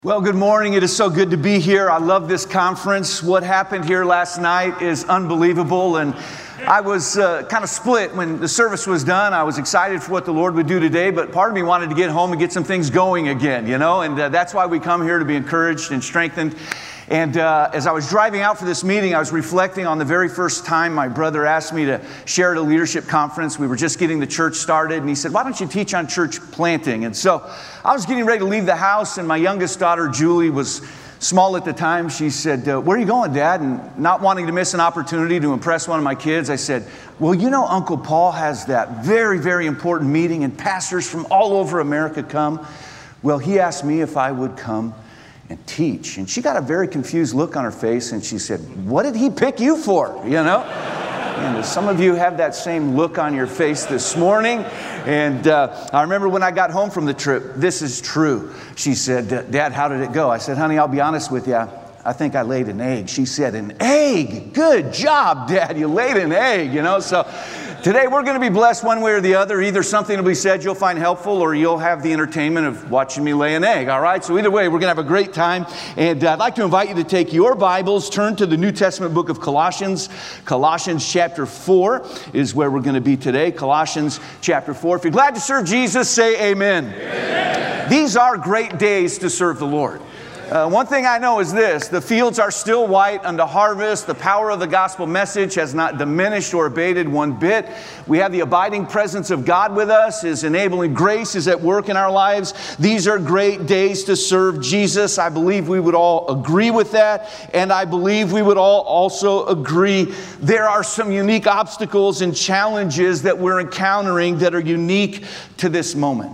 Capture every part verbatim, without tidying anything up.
Well, good morning. It is so good to be here. I love this conference. What happened here last night is unbelievable. And I was uh, kind of split when the service was done. I was excited for what the Lord would do today, but part of me wanted to get home and get some things going again, you know, and uh, that's why we come here, to be encouraged and strengthened. And uh, as I was driving out for this meeting, I was reflecting on the very first time my brother asked me to share at a leadership conference. We were just getting the church started, and he said, "Why don't you teach on church planting?" And so I was getting ready to leave the house, and my youngest daughter, Julie, was small at the time. She said, uh, "Where are you going, Dad?" And not wanting to miss an opportunity to impress one of my kids, I said, "Well, you know, Uncle Paul has that very, very important meeting, and pastors from all over America come. Well, he asked me if I would come and teach." And she got a very confused look on her face, and she said, "What did he pick you for?" You know? And some of you have that same look on your face this morning. And uh, I remember when I got home from the trip, this is true. She said, "Dad, how did it go?" I said, "Honey, I'll be honest with you. I think I laid an egg." She said, "An egg? Good job, Dad. You laid an egg," you know? So today we're going to be blessed one way or the other. Either something will be said you'll find helpful, or you'll have the entertainment of watching me lay an egg, all right? So either way, we're going to have a great time. And uh, I'd like to invite you to take your Bibles, turn to the New Testament book of Colossians. Colossians chapter four is where we're going to be today. Colossians chapter four. If you're glad to serve Jesus, say amen. Amen. These are great days to serve the Lord. Uh, one thing I know is this: the fields are still white unto harvest. The power of the gospel message has not diminished or abated one bit. We have the abiding presence of God with us. His enabling grace is at work in our lives. These are great days to serve Jesus. I believe we would all agree with that. And I believe we would all also agree there are some unique obstacles and challenges that we're encountering that are unique to this moment.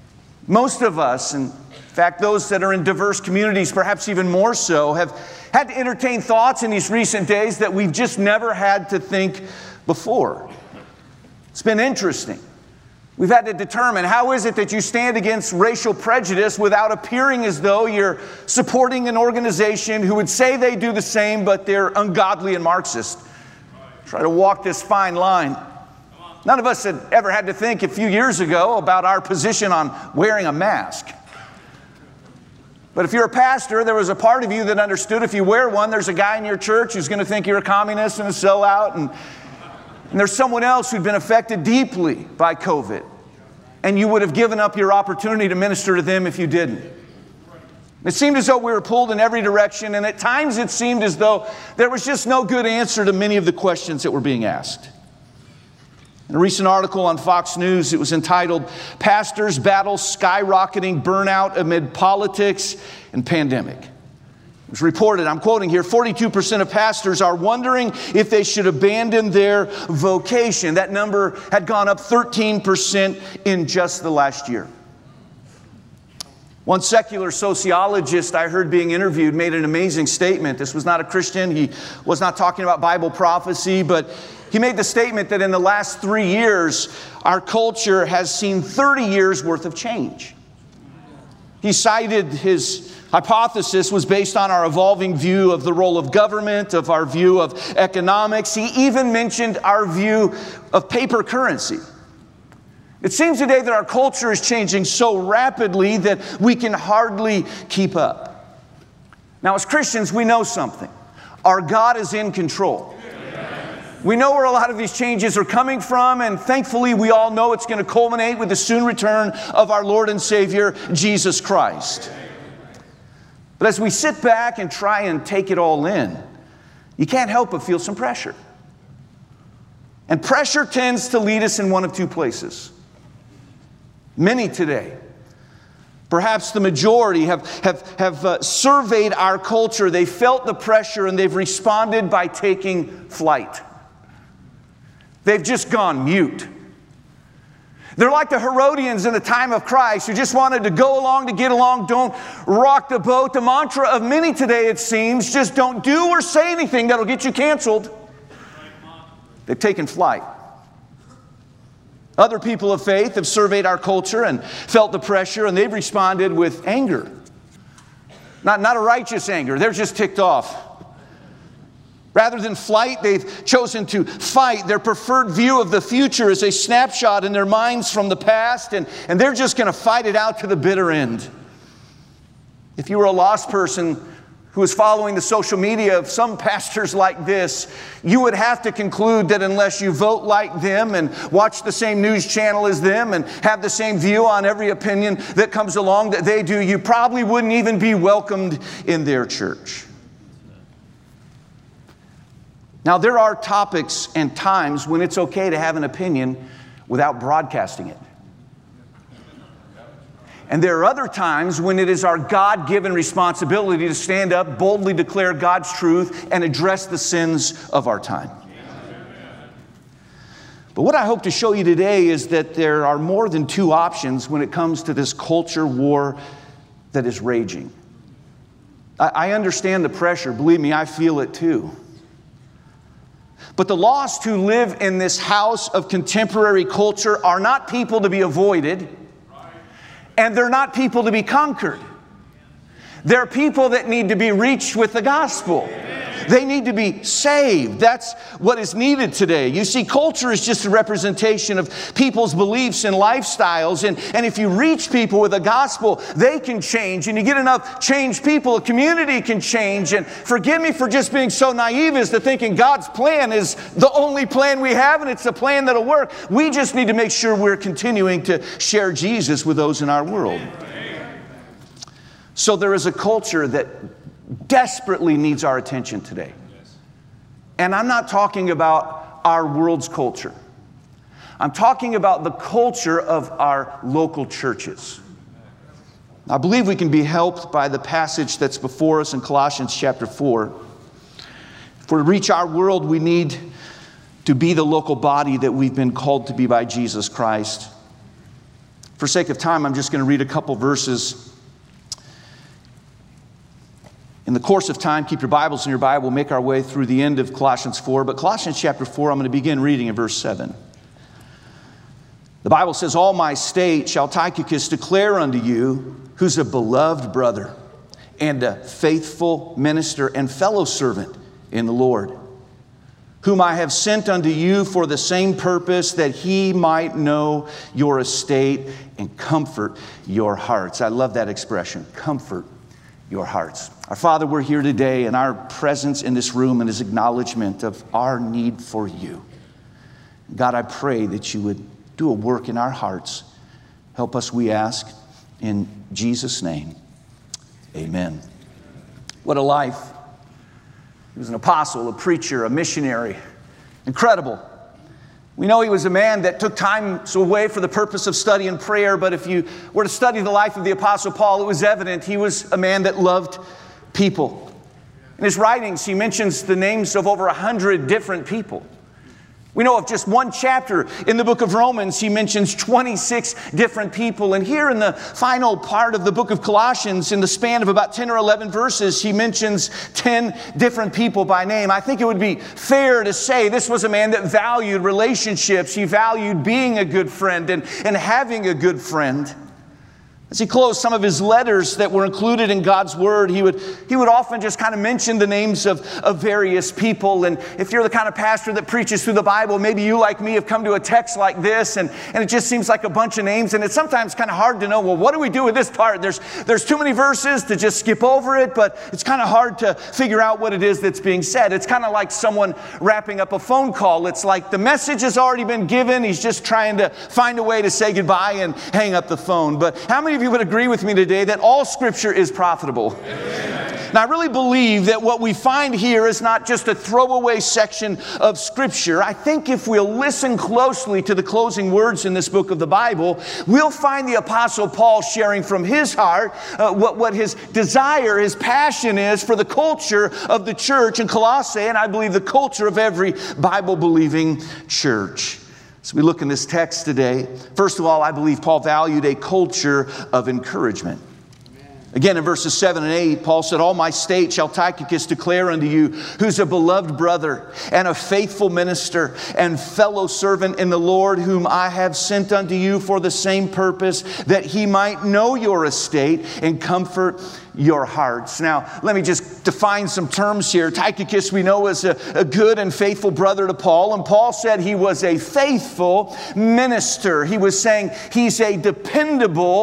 Most of us, and in fact, those that are in diverse communities, perhaps even more so, have had to entertain thoughts in these recent days that we've just never had to think before. It's been interesting. We've had to determine, how is it that you stand against racial prejudice without appearing as though you're supporting an organization who would say they do the same, but they're ungodly and Marxist? Try to walk this fine line. None of us had ever had to think a few years ago about our position on wearing a mask. But if you're a pastor, there was a part of you that understood if you wear one, there's a guy in your church who's going to think you're a communist and a sellout. And, and there's someone else who'd been affected deeply by COVID. And you would have given up your opportunity to minister to them if you didn't. It seemed as though we were pulled in every direction. And at times it seemed as though there was just no good answer to many of the questions that were being asked. In a recent article on Fox News, it was entitled, "Pastors Battle Skyrocketing Burnout Amid Politics and Pandemic." It was reported, I'm quoting here, forty-two percent of pastors are wondering if they should abandon their vocation. That number had gone up thirteen percent in just the last year. One secular sociologist I heard being interviewed made an amazing statement. This was not a Christian. He was not talking about Bible prophecy, but he made the statement that in the last three years, our culture has seen thirty years worth of change. He cited his hypothesis was based on our evolving view of the role of government, of our view of economics. He even mentioned our view of paper currency. It seems today that our culture is changing so rapidly that we can hardly keep up. Now, as Christians, we know something. Our God is in control. We know where a lot of these changes are coming from, and thankfully we all know it's going to culminate with the soon return of our Lord and Savior, Jesus Christ. But as we sit back and try and take it all in, you can't help but feel some pressure. And pressure tends to lead us in one of two places. Many today, perhaps the majority, have, have, have uh, surveyed our culture. They felt the pressure and they've responded by taking flight. They've just gone mute. They're like the Herodians in the time of Christ who just wanted to go along to get along, don't rock the boat. The mantra of many today, it seems, just don't do or say anything that'll get you canceled. They've taken flight. Other people of faith have surveyed our culture and felt the pressure, and they've responded with anger. Not, not a righteous anger. They're just ticked off. Rather than flight, they've chosen to fight. Their preferred view of the future is a snapshot in their minds from the past, and, and they're just going to fight it out to the bitter end. If you were a lost person who is following the social media of some pastors like this, you would have to conclude that unless you vote like them and watch the same news channel as them and have the same view on every opinion that comes along that they do, you probably wouldn't even be welcomed in their church. Now, there are topics and times when it's okay to have an opinion without broadcasting it. And there are other times when it is our God-given responsibility to stand up, boldly declare God's truth, and address the sins of our time. But what I hope to show you today is that there are more than two options when it comes to this culture war that is raging. I understand the pressure. Believe me, I feel it too. But the lost who live in this house of contemporary culture are not people to be avoided. And they're not people to be conquered. They're people that need to be reached with the gospel. They need to be saved. That's what is needed today. You see, culture is just a representation of people's beliefs and lifestyles. And, and if you reach people with the gospel, they can change. And you get enough changed people, a community can change. And forgive me for just being so naive as to thinking God's plan is the only plan we have and it's a plan that'll work. We just need to make sure we're continuing to share Jesus with those in our world. So there is a culture that desperately needs our attention today. And I'm not talking about our world's culture. I'm talking about the culture of our local churches. I believe we can be helped by the passage that's before us in Colossians chapter four. If we're to reach our world, we need to be the local body that we've been called to be by Jesus Christ. For sake of time, I'm just going to read a couple verses. In the course of time, keep your Bibles in your Bible. We'll make our way through the end of Colossians four. But Colossians chapter four, I'm going to begin reading in verse seven. The Bible says, "All my state shall Tychicus declare unto you, who's a beloved brother and a faithful minister and fellow servant in the Lord, whom I have sent unto you for the same purpose, that he might know your estate and comfort your hearts." I love that expression, comfort your hearts. Our Father, we're here today, and our presence in this room and his acknowledgement of our need for you. God, I pray that you would do a work in our hearts. Help us, we ask, in Jesus' name. Amen. What a life. He was an apostle, a preacher, a missionary. Incredible. We know he was a man that took time away for the purpose of study and prayer, but if you were to study the life of the Apostle Paul, it was evident he was a man that loved people. In his writings, he mentions the names of over a hundred different people. We know of just one chapter in the book of Romans, he mentions twenty-six different people. And here in the final part of the book of Colossians, in the span of about ten or eleven verses, he mentions ten different people by name. I think it would be fair to say this was a man that valued relationships. He valued being a good friend and, and having a good friend. As he closed some of his letters that were included in God's Word, he would, he would often just kind of mention the names of, of various people. And if you're the kind of pastor that preaches through the Bible, maybe you, like me, have come to a text like this, and, and it just seems like a bunch of names, and it's sometimes kind of hard to know, well, what do we do with this part? There's, there's too many verses to just skip over it, but it's kind of hard to figure out what it is that's being said. It's kind of like someone wrapping up a phone call. It's like the message has already been given. He's just trying to find a way to say goodbye and hang up the phone. But how many of you would agree with me today that all Scripture is profitable? Amen. Now, I really believe that what we find here is not just a throwaway section of Scripture. I think if we'll listen closely to the closing words in this book of the Bible, we'll find the Apostle Paul sharing from his heart uh, what, what his desire, his passion is for the culture of the church in Colossae, and I believe the culture of every Bible-believing church. As we look in this text today, first of all, I believe Paul valued a culture of encouragement. Again, in verses seven and eight, Paul said, "All my state shall Tychicus declare unto you, who's a beloved brother and a faithful minister and fellow servant in the Lord, whom I have sent unto you for the same purpose, that he might know your estate and comfort your hearts." Now, let me just define some terms here. Tychicus, we know, is a, a good and faithful brother to Paul. And Paul said he was a faithful minister. He was saying he's a dependable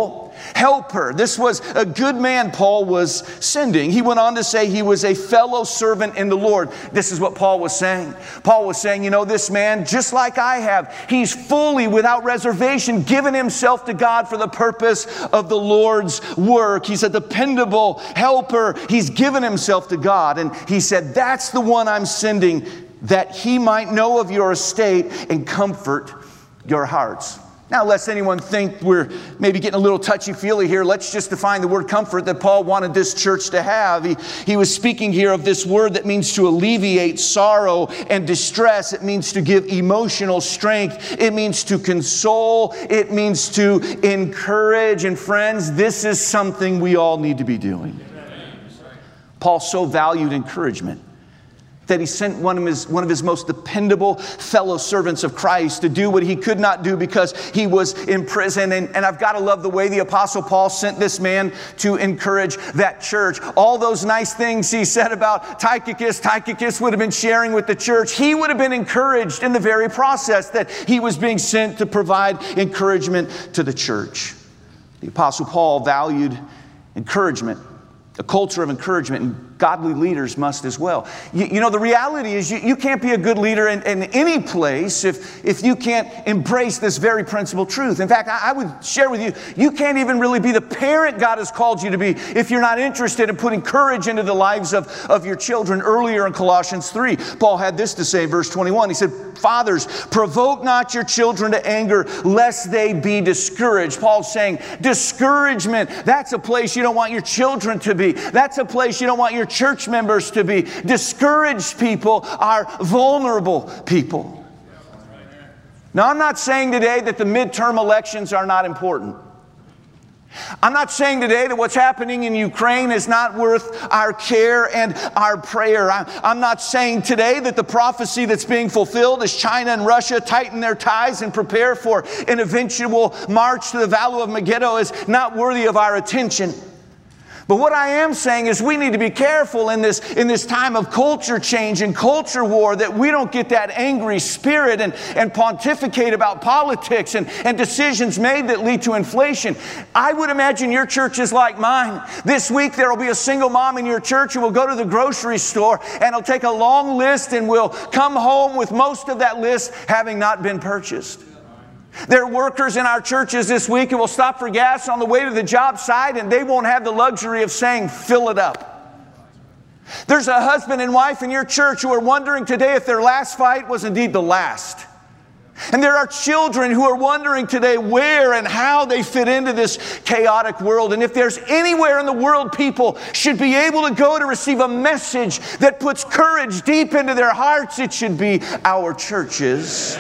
helper. This was a good man Paul was sending. He went on to say he was a fellow servant in the Lord. This is what Paul was saying. Paul was saying, you know, this man, just like I have, he's fully, without reservation, given himself to God for the purpose of the Lord's work. He's a dependable helper. He's given himself to God. And he said, that's the one I'm sending, that he might know of your estate and comfort your hearts. Now, lest anyone think we're maybe getting a little touchy-feely here, let's just define the word comfort that Paul wanted this church to have. He, he was speaking here of this word that means to alleviate sorrow and distress. It means to give emotional strength. It means to console. It means to encourage. And friends, this is something we all need to be doing. Paul so valued encouragement that he sent one of his, one of his most dependable fellow servants of Christ to do what he could not do because he was in prison. And, and I've got to love the way the Apostle Paul sent this man to encourage that church. All those nice things he said about Tychicus, Tychicus would have been sharing with the church. He would have been encouraged in the very process that he was being sent to provide encouragement to the church. The Apostle Paul valued encouragement, a culture of encouragement, and godly leaders must as well. You, you know, the reality is you, you can't be a good leader in, in any place if, if you can't embrace this very principal truth. In fact, I, I would share with you, you can't even really be the parent God has called you to be if you're not interested in putting courage into the lives of, of your children. Earlier in Colossians three, Paul had this to say in verse twenty-one. He said, fathers, provoke not your children to anger, lest they be discouraged. Paul's saying, discouragement, that's a place you don't want your children to be. That's a place you don't want your church members to be. Discouraged people are vulnerable people. Now, I'm not saying today that the midterm elections are not important. I'm not saying today that what's happening in Ukraine is not worth our care and our prayer. I'm not saying today that the prophecy that's being fulfilled as China and Russia tighten their ties and prepare for an eventual march to the Valley of Megiddo is not worthy of our attention. But what I am saying is we need to be careful in this, in this time of culture change and culture war that we don't get that angry spirit and, and pontificate about politics and, and decisions made that lead to inflation. I would imagine your church is like mine. This week there will be a single mom in your church who will go to the grocery store and will take a long list and will come home with most of that list having not been purchased. There are workers in our churches this week who will stop for gas on the way to the job site and they won't have the luxury of saying, fill it up. There's a husband and wife in your church who are wondering today if their last fight was indeed the last. And there are children who are wondering today where and how they fit into this chaotic world. And if there's anywhere in the world people should be able to go to receive a message that puts courage deep into their hearts, it should be our churches.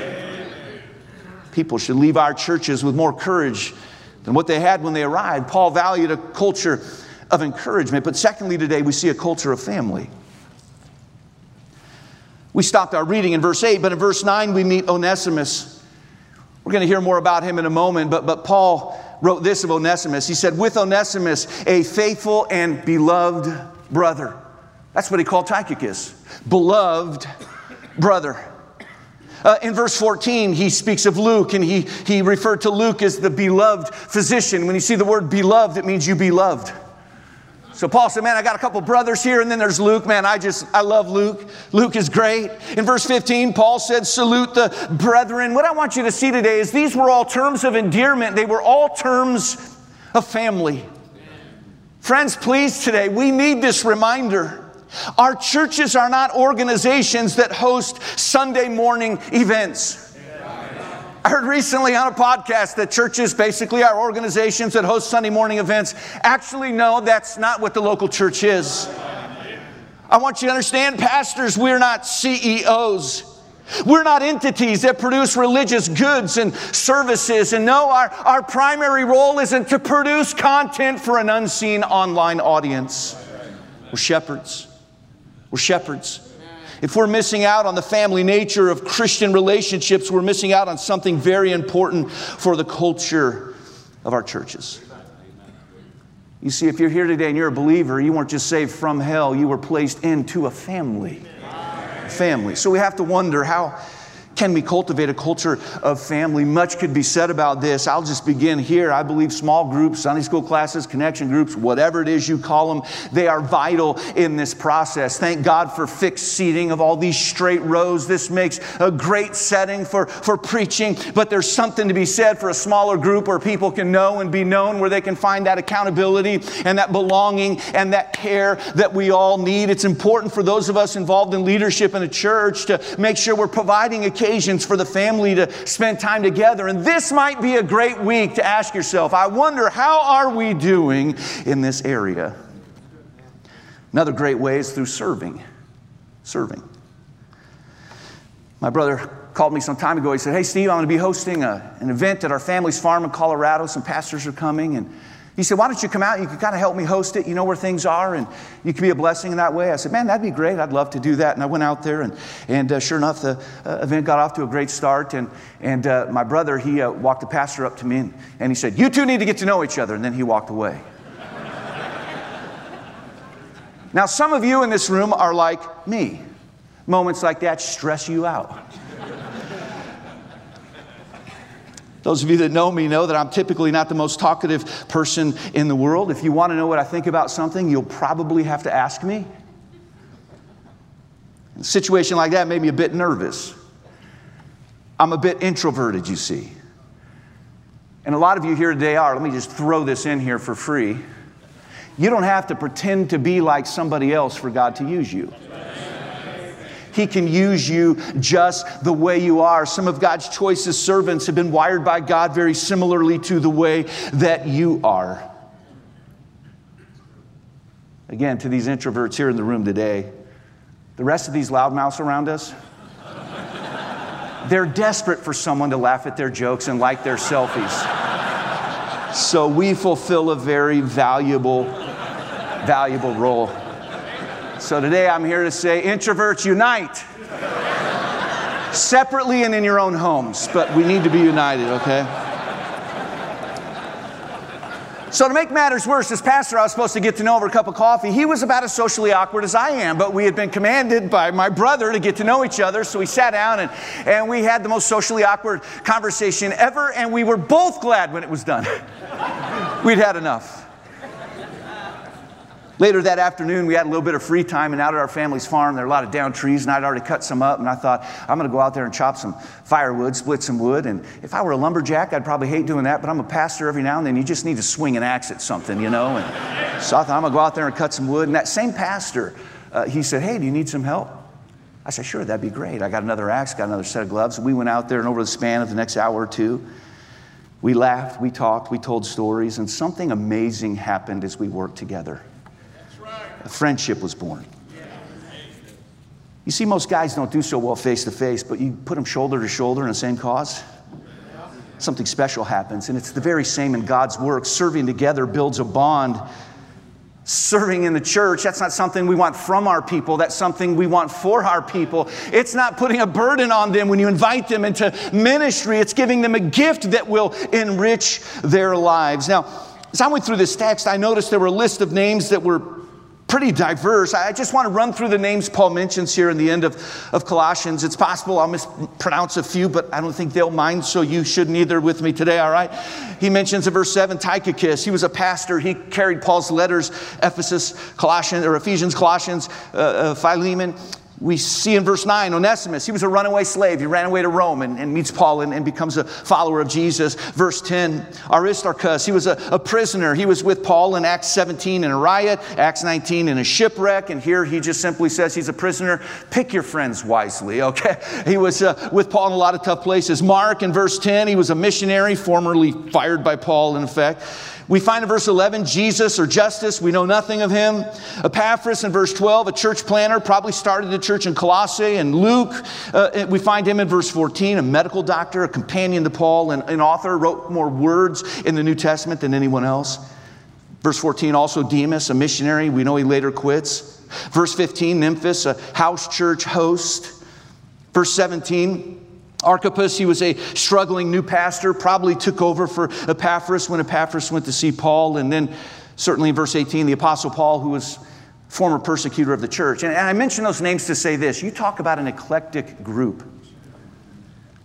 People should leave our churches with more courage than what they had when they arrived. Paul valued a culture of encouragement. But secondly, today we see a culture of family. We stopped our reading in verse eight, but in verse nine we meet Onesimus. We're going to hear more about him in a moment, but, but Paul wrote this of Onesimus. He said, with Onesimus, a faithful and beloved brother. That's what he called Tychicus. Beloved brother. Uh, in verse fourteen, he speaks of Luke, and he, he referred to Luke as the beloved physician. When you see the word beloved, it means you be loved. So Paul said, man, I got a couple brothers here, and then there's Luke. Man, I just, I love Luke. Luke is great. In verse fifteen, Paul said, salute the brethren. What I want you to see today is these were all terms of endearment. They were all terms of family. Friends, please today, we need this reminder. Our churches are not organizations that host Sunday morning events. I heard recently on a podcast that churches basically are organizations that host Sunday morning events. Actually, no, that's not what the local church is. I want you to understand, pastors, we're not C E Os. We're not entities that produce religious goods and services. And no, our, our primary role isn't to produce content for an unseen online audience. We're shepherds. We're shepherds. If we're missing out on the family nature of Christian relationships, we're missing out on something very important for the culture of our churches. You see, if you're here today and you're a believer, you weren't just saved from hell, you were placed into a family. Family. So we have to wonder, how Can we cultivate a culture of family? Much could be said about this. I'll just begin here. I believe small groups, Sunday school classes, connection groups, whatever it is you call them, they are vital in this process. Thank God for fixed seating of all these straight rows. This makes a great setting for, for preaching, but there's something to be said for a smaller group where people can know and be known, where they can find that accountability and that belonging and that care that we all need. It's important for those of us involved in leadership in a church to make sure we're providing occasions for the family to spend time together. And this might be a great week to ask yourself, I wonder, how are we doing in this area? Another great way is through serving. Serving. My brother called me some time ago. He said, hey, Steve, I'm going to be hosting a, an event at our family's farm in Colorado. Some pastors are coming. And he said, why don't you come out? You can kind of help me host it. You know where things are, and you can be a blessing in that way. I said, man, that'd be great. I'd love to do that. And I went out there, and, and uh, sure enough, the uh, event got off to a great start. And, and uh, my brother, he uh, walked the pastor up to me, and, and he said, you two need to get to know each other. And then he walked away. Now, some of you in this room are like me. Moments like that stress you out. Those of you that know me know that I'm typically not the most talkative person in the world. If you want to know what I think about something, you'll probably have to ask me. A situation like that made me a bit nervous. I'm a bit introverted, you see. And a lot of you here today are. Let me just throw this in here for free. You don't have to pretend to be like somebody else for God to use you. He can use you just the way you are. Some of God's choicest servants have been wired by God very similarly to the way that you are. Again, to these introverts here in the room today, the rest of these loudmouths around us, they're desperate for someone to laugh at their jokes and like their selfies. So we fulfill a very valuable, valuable role. So today I'm here to say, introverts, unite. Separately and in your own homes, but we need to be united, okay? So to make matters worse, this pastor I was supposed to get to know over a cup of coffee, he was about as socially awkward as I am, but we had been commanded by my brother to get to know each other, so we sat down and, and we had the most socially awkward conversation ever, and we were both glad when it was done. We'd had enough. Later that afternoon, we had a little bit of free time, and out at our family's farm, there are a lot of down trees, and I'd already cut some up, and I thought, I'm going to go out there and chop some firewood, split some wood, and if I were a lumberjack, I'd probably hate doing that, but I'm a pastor. Every now and then, you just need to swing an axe at something, you know, and so I thought, I'm going to go out there and cut some wood, and that same pastor, uh, he said, hey, do you need some help? I said, sure, that'd be great. I got another axe, got another set of gloves, and we went out there, and over the span of the next hour or two, we laughed, we talked, we told stories, and something amazing happened as we worked together. A friendship was born. You see, most guys don't do so well face to face, but you put them shoulder to shoulder in the same cause, something special happens. And it's the very same in God's work. Serving together builds a bond. Serving in the church, that's not something we want from our people. That's something we want for our people. It's not putting a burden on them when you invite them into ministry. It's giving them a gift that will enrich their lives. Now, as I went through this text, I noticed there were a list of names that were pretty diverse. I just want to run through the names Paul mentions here in the end of, of Colossians. It's possible I'll mispronounce a few, but I don't think they'll mind, so you shouldn't either with me today, all right? He mentions in verse seven, Tychicus. He was a pastor. He carried Paul's letters, Ephesus, Colossians, or Ephesians, Colossians, uh, uh, Philemon. We see in verse nine, Onesimus. He was a runaway slave. He ran away to Rome and, and meets Paul and, and becomes a follower of Jesus. Verse ten, Aristarchus. He was a, a prisoner. He was with Paul in Acts seventeen in a riot, Acts nineteen in a shipwreck. And here he just simply says he's a prisoner. Pick your friends wisely, okay? He was uh, with Paul in a lot of tough places. Mark in verse ten, he was a missionary, formerly fired by Paul in effect. We find in verse eleven, Jesus or Justus, we know nothing of him. Epaphras in verse twelve, a church planner, probably started the church in Colossae. And Luke, uh, we find him in verse fourteen, a medical doctor, a companion to Paul, and an author, wrote more words in the New Testament than anyone else. Verse fourteen, also Demas, a missionary. We know he later quits. Verse fifteen, Nymphas, a house church host. Verse seventeen, Archippus, he was a struggling new pastor, probably took over for Epaphras when Epaphras went to see Paul. And then certainly in verse eighteen, the Apostle Paul, who was former persecutor of the church. And I mention those names to say this. You talk about an eclectic group.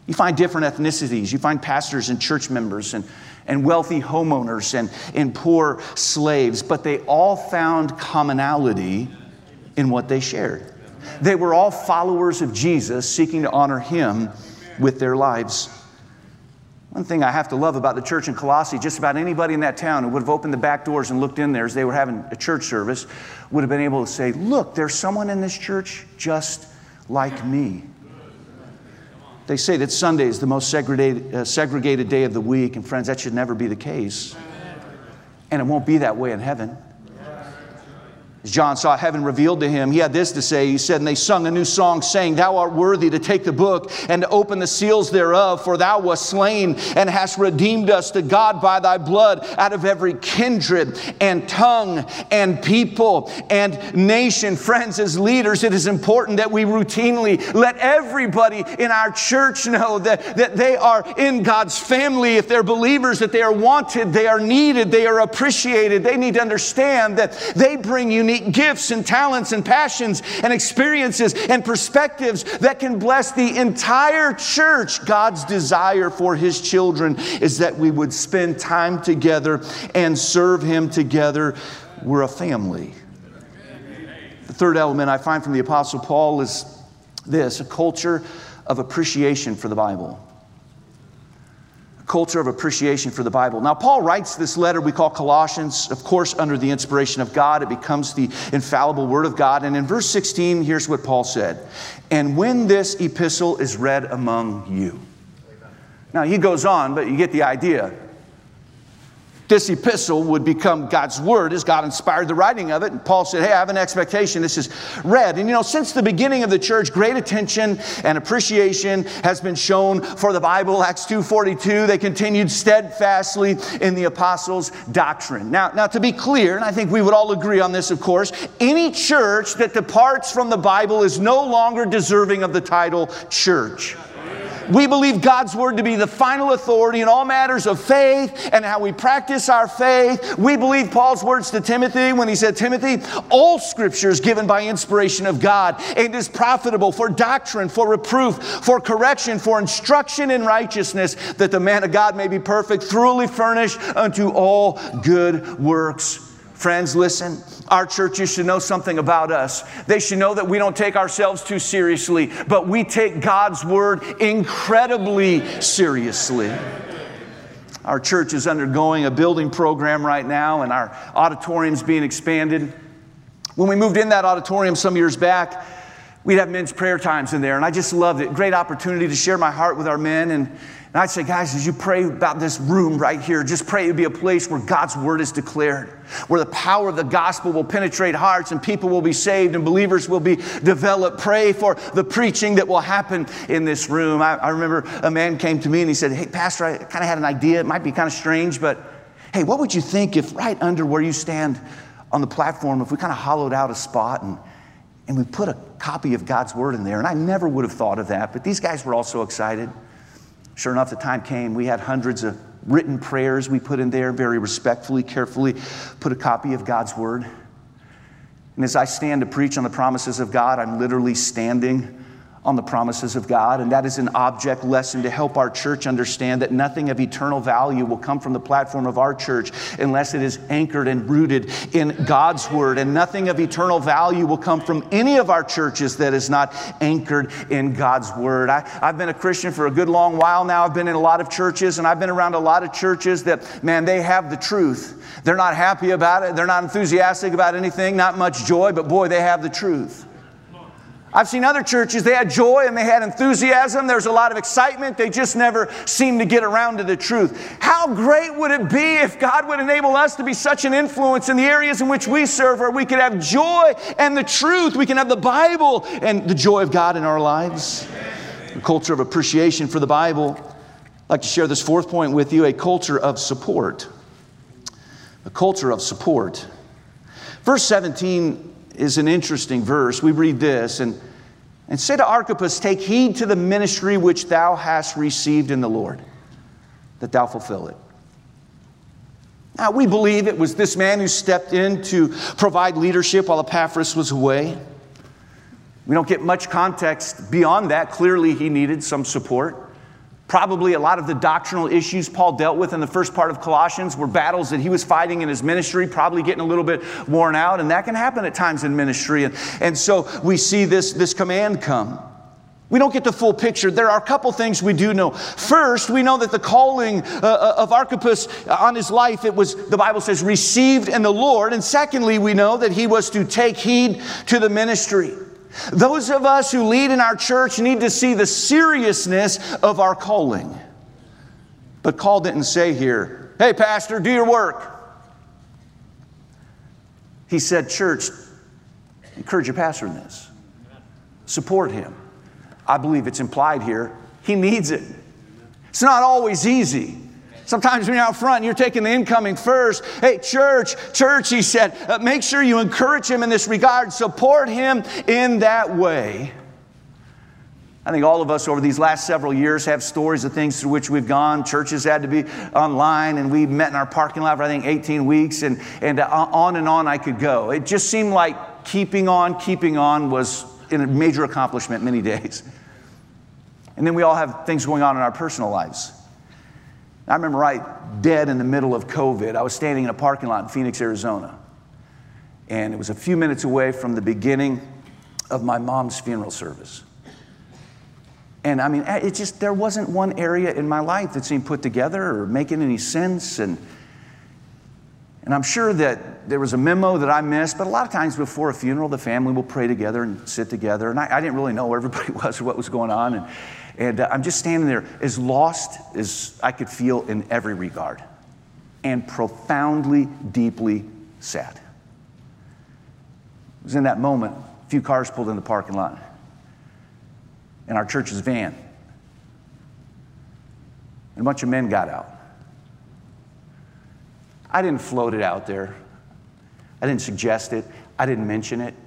You find different ethnicities. You find pastors and church members and, and wealthy homeowners and, and poor slaves. But they all found commonality in what they shared. They were all followers of Jesus, seeking to honor Him with their lives. One thing I have to love about the church in Colossae, just about anybody in that town who would have opened the back doors and looked in there as they were having a church service would have been able to say, look, there's someone in this church just like me. They say that Sunday is the most segregated, uh, segregated day of the week, and friends, that should never be the case. And it won't be that way in heaven. As John saw heaven revealed to him, he had this to say. He said, and they sung a new song, saying, Thou art worthy to take the book and to open the seals thereof, for Thou wast slain and hast redeemed us to God by Thy blood out of every kindred and tongue and people and nation. Friends, as leaders, it is important that we routinely let everybody in our church know that, that they are in God's family. If they're believers, that they are wanted, they are needed, they are appreciated. They need to understand that they bring unique gifts and talents and passions and experiences and perspectives that can bless the entire church. God's desire for His children is that we would spend time together and serve Him together. We're a family. The third element I find from the Apostle Paul is this: a culture of appreciation for the Bible. Culture of appreciation for the Bible. Now, Paul writes this letter we call Colossians, of course, under the inspiration of God. It becomes the infallible Word of God. And in verse sixteen, here's what Paul said. And when this epistle is read among you. Now, he goes on, but you get the idea. This epistle would become God's Word as God inspired the writing of it. And Paul said, hey, I have an expectation this is read. And you know, since the beginning of the church, great attention and appreciation has been shown for the Bible. Acts two forty-two, they continued steadfastly in the apostles' doctrine. Now, now, to be clear, and I think we would all agree on this, of course, any church that departs from the Bible is no longer deserving of the title church. We believe God's Word to be the final authority in all matters of faith and how we practice our faith. We believe Paul's words to Timothy when he said, Timothy, all Scripture is given by inspiration of God and is profitable for doctrine, for reproof, for correction, for instruction in righteousness, that the man of God may be perfect, thoroughly furnished unto all good works. Friends, listen, our churches should know something about us. They should know that we don't take ourselves too seriously, but we take God's Word incredibly seriously. Our church is undergoing a building program right now, and our auditorium's being expanded. When we moved in that auditorium some years back, we'd have men's prayer times in there, and I just loved it. Great opportunity to share my heart with our men. And, and I'd say, guys, as you pray about this room right here, just pray it would be a place where God's Word is declared, where the power of the gospel will penetrate hearts and people will be saved and believers will be developed. Pray for the preaching that will happen in this room. I, I remember a man came to me and he said, hey, Pastor, I kind of had an idea. It might be kind of strange, but hey, what would you think if right under where you stand on the platform, if we kind of hollowed out a spot and And we put a copy of God's Word in there? And I never would have thought of that, but these guys were all so excited. Sure enough, the time came. We had hundreds of written prayers we put in there, very respectfully, carefully put a copy of God's Word. And as I stand to preach on the promises of God, I'm literally standing on the promises of God. And that is an object lesson to help our church understand that nothing of eternal value will come from the platform of our church unless it is anchored and rooted in God's Word. And nothing of eternal value will come from any of our churches that is not anchored in God's Word. I, I've been a Christian for a good long while now. I've been in a lot of churches, and I've been around a lot of churches that, man, they have the truth. They're not happy about it. They're not enthusiastic about anything, not much joy, but boy, they have the truth. I've seen other churches, they had joy and they had enthusiasm. There's a lot of excitement. They just never seem to get around to the truth. How great would it be if God would enable us to be such an influence in the areas in which we serve, where we could have joy and the truth. We can have the Bible and the joy of God in our lives. A culture of appreciation for the Bible. I'd like to share this fourth point with you, a culture of support. A culture of support. Verse seventeen is an interesting verse. We read this, and, and say to Archippus, take heed to the ministry which thou hast received in the Lord, that thou fulfill it. Now, we believe it was this man who stepped in to provide leadership while Epaphras was away. We don't get much context beyond that. Clearly, he needed some support. Probably a lot of the doctrinal issues Paul dealt with in the first part of Colossians were battles that he was fighting in his ministry, probably getting a little bit worn out, and that can happen at times in ministry. And, and so we see this, this command come. We don't get the full picture. There are a couple things we do know. First, we know that the calling uh, of Archippus on his life, it was, the Bible says, received in the Lord. And secondly, we know that he was to take heed to the ministry. Those of us who lead in our church need to see the seriousness of our calling. But Paul didn't say here, hey, pastor, do your work. He said, church, encourage your pastor in this. Support him. I believe it's implied here. He needs it. It's not always easy. Sometimes when you're out front, you're taking the incoming first. Hey, church, church, he said, uh, make sure you encourage him in this regard. Support him in that way. I think all of us over these last several years have stories of things through which we've gone. Churches had to be online, and we met in our parking lot for, I think, eighteen weeks, and, and uh, on and on I could go. It just seemed like keeping on, keeping on was a major accomplishment many days. And then we all have things going on in our personal lives. I remember right dead in the middle of COVID, I was standing in a parking lot in Phoenix, Arizona. And it was a few minutes away from the beginning of my mom's funeral service. And I mean, it just, there wasn't one area in my life that seemed put together or making any sense. And, and I'm sure that there was a memo that I missed, but a lot of times before a funeral, the family will pray together and sit together. And I, I didn't really know where everybody was or what was going on. And, And uh, I'm just standing there as lost as I could feel in every regard, and profoundly, deeply sad. It was in that moment, a few cars pulled in the parking lot, and our church's van. And a bunch of men got out. I didn't float it out there. I didn't suggest it. I didn't mention it.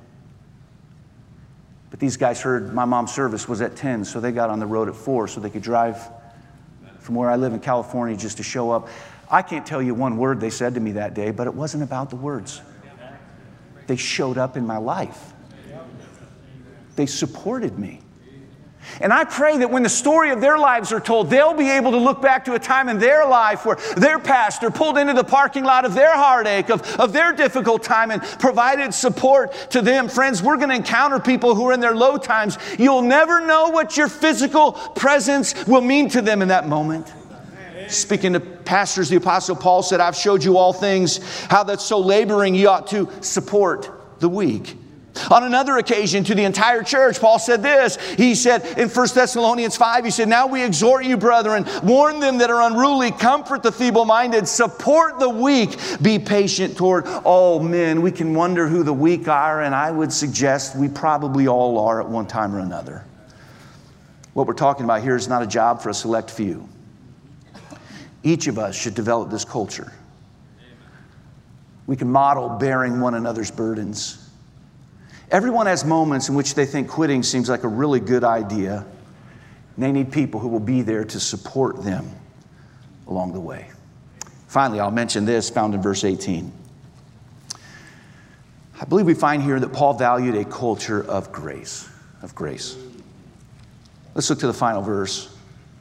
But these guys heard my mom's service was at ten, so they got on the road at four so they could drive from where I live in California just to show up. I can't tell you one word they said to me that day, but it wasn't about the words. They showed up in my life. They supported me. And I pray that when the story of their lives are told, they'll be able to look back to a time in their life where their pastor pulled into the parking lot of their heartache, of, of their difficult time, and provided support to them. Friends, we're going to encounter people who are in their low times. You'll never know what your physical presence will mean to them in that moment. Speaking to pastors, the Apostle Paul said, I've showed you all things, how that so laboring you ought to support the weak. On another occasion to the entire church, Paul said this. He said in First Thessalonians five, he said, now we exhort you, brethren, warn them that are unruly, comfort the feeble-minded, support the weak, be patient toward all men. We can wonder who the weak are, and I would suggest we probably all are at one time or another. What we're talking about here is not a job for a select few. Each of us should develop this culture. We can model bearing one another's burdens. Everyone has moments in which they think quitting seems like a really good idea. And they need people who will be there to support them along the way. Finally, I'll mention this found in verse eighteen. I believe we find here that Paul valued a culture of grace, of grace. Let's look to the final verse.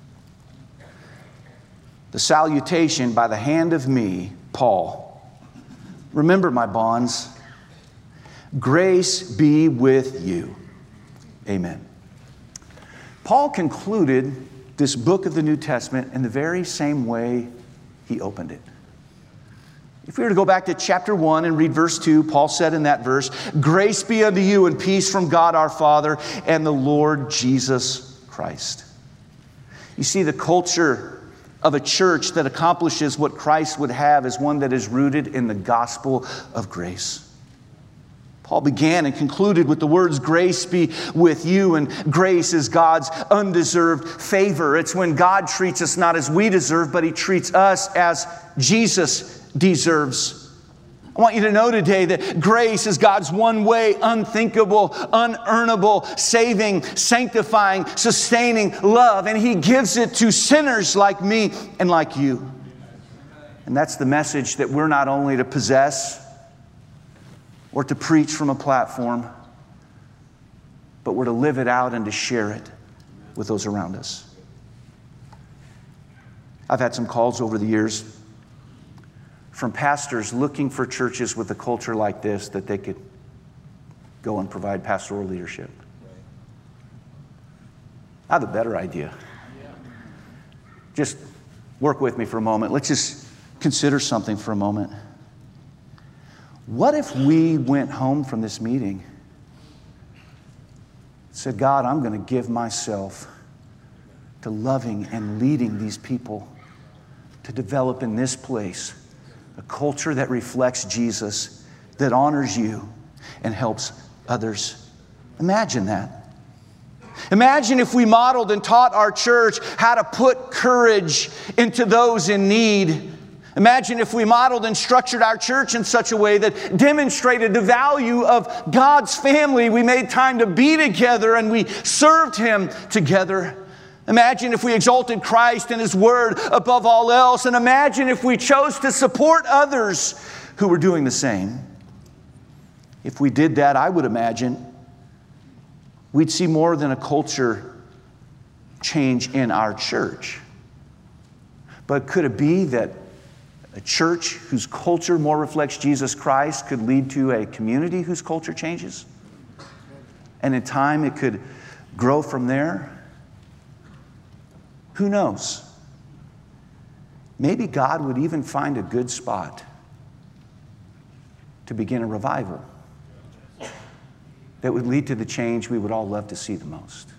The salutation by the hand of me, Paul. Remember my bonds. Grace be with you. Amen. Paul concluded this book of the New Testament in the very same way he opened it. If we were to go back to chapter one and read verse two, Paul said in that verse, grace be unto you and peace from God our Father and the Lord Jesus Christ. You see, the culture of a church that accomplishes what Christ would have is one that is rooted in the gospel of grace. Paul began and concluded with the words, grace be with you. And grace is God's undeserved favor. It's when God treats us not as we deserve, but He treats us as Jesus deserves. I want you to know today that grace is God's one way, unthinkable, unearnable, saving, sanctifying, sustaining love. And He gives it to sinners like me and like you. And that's the message that we're not only to possess or to preach from a platform, but we're to live it out and to share it with those around us. I've had some calls over the years from pastors looking for churches with a culture like this that they could go and provide pastoral leadership. I have a better idea. Just work with me for a moment. Let's just consider something for a moment. What if we went home from this meeting and said, God, I'm going to give myself to loving and leading these people to develop in this place a culture that reflects Jesus, that honors you and helps others. Imagine that. Imagine if we modeled and taught our church how to put courage into those in need. Imagine if we modeled and structured our church in such a way that demonstrated the value of God's family. We made time to be together and we served Him together. Imagine if we exalted Christ and His Word above all else. And imagine if we chose to support others who were doing the same. If we did that, I would imagine we'd see more than a culture change in our church. But could it be that a church whose culture more reflects Jesus Christ could lead to a community whose culture changes? And in time it could grow from there? Who knows? Maybe God would even find a good spot to begin a revival that would lead to the change we would all love to see the most.